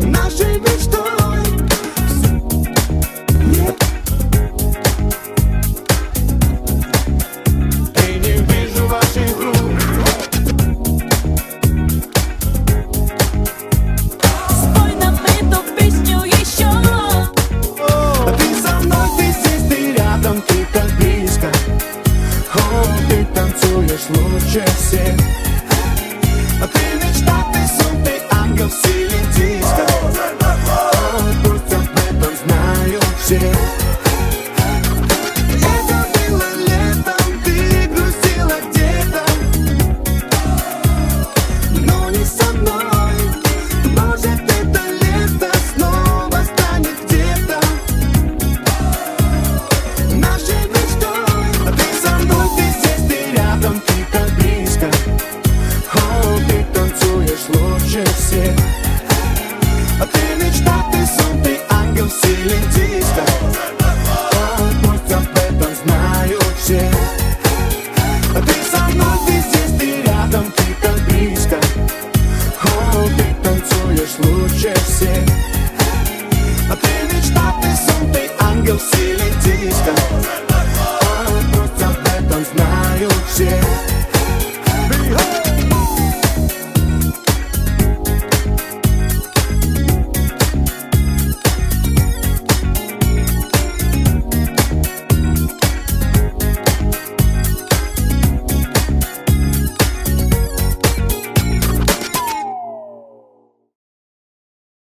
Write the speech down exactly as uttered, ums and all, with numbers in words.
нашей мечтой. Нет. И не вижу ваших рук. Спой нам эту песню еще. Ты со мной, ты здесь, ты рядом, ты так близко. О, ты танцуешь лучше всех. Ты мечта, ты сон, ты ангел в стиле диско. О, пусть об этом знают все. Это было летом, ты грустила где-то, но не со мной. Может, это лето снова станет где-то нашей мечтой. Ты со мной, ты здесь, ты рядом, ты так близко. О, ты танцуешь лучше всех. Ты мечта, ты сон, ты ангел в стиле диско. О, пусть об этом знают все. Ты со мной, ты здесь, ты рядом, ты так близко. О, ты танцуешь лучше всех. Ты мечта, ты сон, ты ангел в стиле диско.